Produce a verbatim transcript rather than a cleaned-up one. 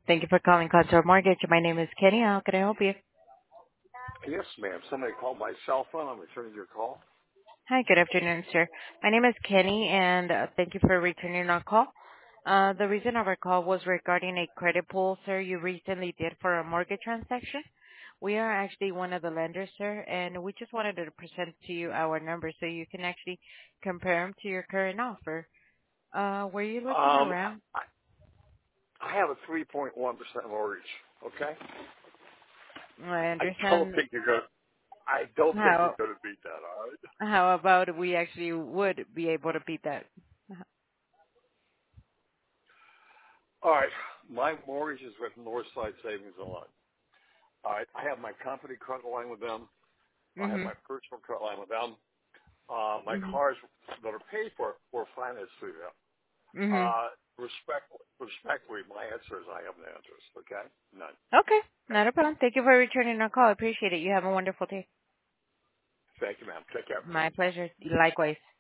Thank you for calling Contour Mortgage. My name is Kenny. How can I help you? Yes, ma'am. Somebody called my cell phone. I'm returning your call. Hi, good afternoon, sir. My name is Kenny, and uh, thank you for returning our call. Uh, the reason of our call was regarding a credit pull, sir, you recently did for a mortgage transaction. We are actually one of the lenders, sir, and we just wanted to present to you our numbers so you can actually compare them to your current offer. Uh, were you looking Um, around? I, I have a three point one percent mortgage. Okay. I I don't understand think you're going. to I don't think you're how going to beat that. All right. how about we actually would be able to beat that. All right. My mortgage is with Northside Savings and Loan. All right. I have my company credit line with them. I have Mhm. my personal credit line with them. Uh, my Mhm. cars that are paid for were financed through them. Mhm. Uh, respect, respectfully, my answer is I have no answers. Okay. None. Okay, Okay. not a problem. Thank you for returning our call. I appreciate it. You have a wonderful day. Thank you, ma'am. Take care. My pleasure. Likewise.